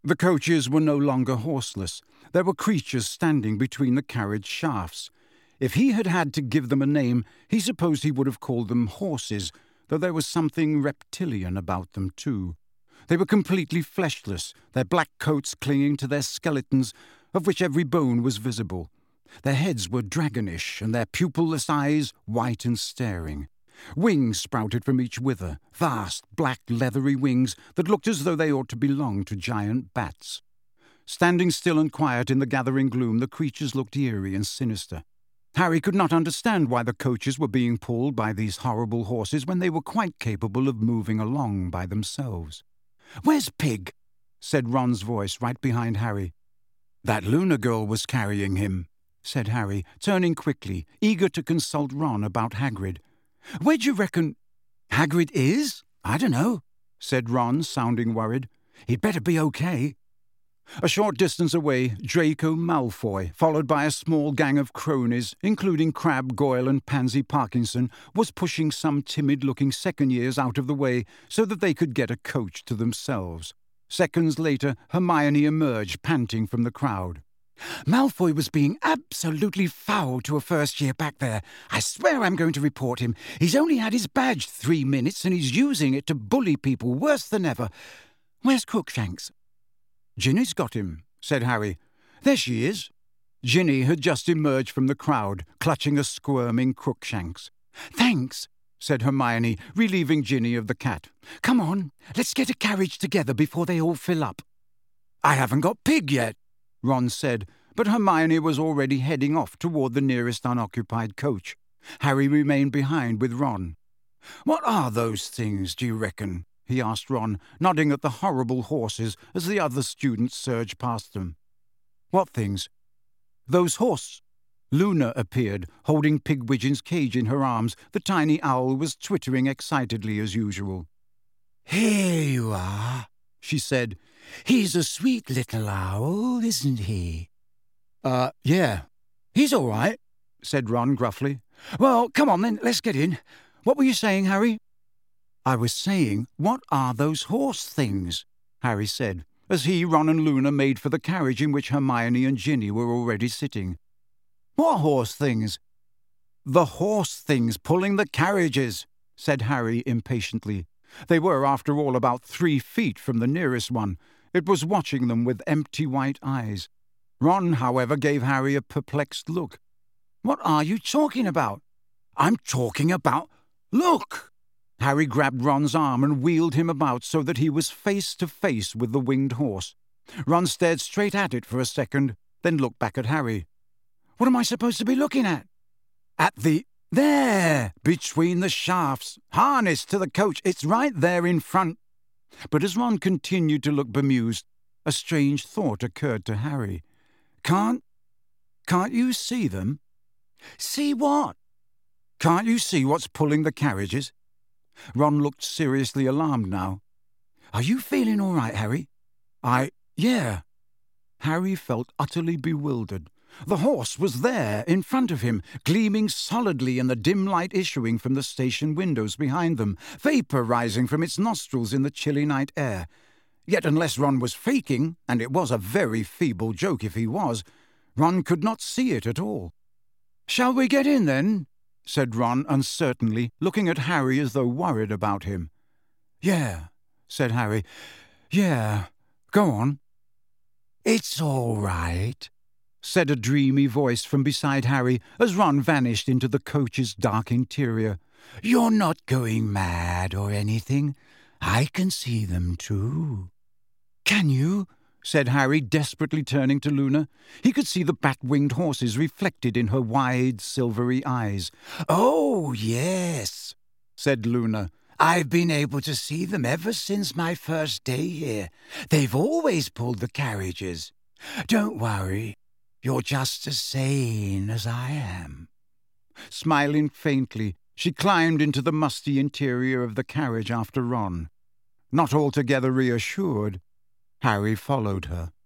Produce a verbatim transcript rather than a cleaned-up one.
The coaches were no longer horseless. There were creatures standing between the carriage shafts. If he had had to give them a name, he supposed he would have called them horses, though there was something reptilian about them too. They were completely fleshless, their black coats clinging to their skeletons, of which every bone was visible. Their heads were dragonish, and their pupilless eyes white and staring. Wings sprouted from each wither, vast, black, leathery wings that looked as though they ought to belong to giant bats. Standing still and quiet in the gathering gloom, the creatures looked eerie and sinister. Harry could not understand why the coaches were being pulled by these horrible horses when they were quite capable of moving along by themselves. "Where's Pig?" said Ron's voice right behind Harry. "That Luna girl was carrying him," said Harry, turning quickly, eager to consult Ron about Hagrid. "Where do you reckon—" "Hagrid is? I don't know," said Ron, sounding worried. "He'd better be okay." A short distance away, Draco Malfoy, followed by a small gang of cronies, including Crabbe, Goyle and Pansy Parkinson, was pushing some timid-looking second-years out of the way so that they could get a coach to themselves. Seconds later, Hermione emerged, panting from the crowd. "Malfoy was being absolutely foul to a first-year back there. I swear I'm going to report him. He's only had his badge three minutes and he's using it to bully people worse than ever. Where's Crookshanks?" "Ginny's got him," said Harry. "There she is." Ginny had just emerged from the crowd, clutching a squirming Crookshanks. "Thanks," said Hermione, relieving Ginny of the cat. "Come on, let's get a carriage together before they all fill up." "I haven't got Pig yet," Ron said, but Hermione was already heading off toward the nearest unoccupied coach. Harry remained behind with Ron. "What are those things, do you reckon?" he asked Ron, nodding at the horrible horses as the other students surged past them. "What things?" "Those horse—" Luna appeared, holding Pigwidgeon's cage in her arms. The tiny owl was twittering excitedly as usual. "Here you are," she said. "He's a sweet little owl, isn't he?" Uh, yeah. "He's all right," said Ron gruffly. "Well, come on then, let's get in. What were you saying, Harry?" "I was saying, what are those horse things?" Harry said, as he, Ron and Luna made for the carriage in which Hermione and Ginny were already sitting. "What horse things?" "The horse things pulling the carriages," said Harry impatiently. They were, after all, about three feet from the nearest one. It was watching them with empty white eyes. Ron, however, gave Harry a perplexed look. "What are you talking about?" "I'm talking about— Look!" Harry grabbed Ron's arm and wheeled him about so that he was face to face with the winged horse. Ron stared straight at it for a second, then looked back at Harry. "What am I supposed to be looking at?" "At the— There! Between the shafts, harnessed to the coach. It's right there in front." But as Ron continued to look bemused, a strange thought occurred to Harry. Can't... can't you see them?" "See what?" "Can't you see what's pulling the carriages?" Ron looked seriously alarmed now. "Are you feeling all right, Harry?" I... yeah." Harry felt utterly bewildered. The horse was there, in front of him, gleaming solidly in the dim light issuing from the station windows behind them, vapour rising from its nostrils in the chilly night air. Yet unless Ron was faking, and it was a very feeble joke if he was, Ron could not see it at all. "Shall we get in, then?" said Ron uncertainly, looking at Harry as though worried about him. "Yeah," said Harry. "Yeah. Go on." "It's all right," said a dreamy voice from beside Harry as Ron vanished into the coach's dark interior. "You're not going mad or anything. I can see them too." "Can you?" said Harry, desperately turning to Luna. He could see the bat-winged horses reflected in her wide, silvery eyes. "Oh, yes," said Luna. "I've been able to see them ever since my first day here. They've always pulled the carriages. Don't worry, you're just as sane as I am." Smiling faintly, she climbed into the musty interior of the carriage after Ron. Not altogether reassured, Harry followed her.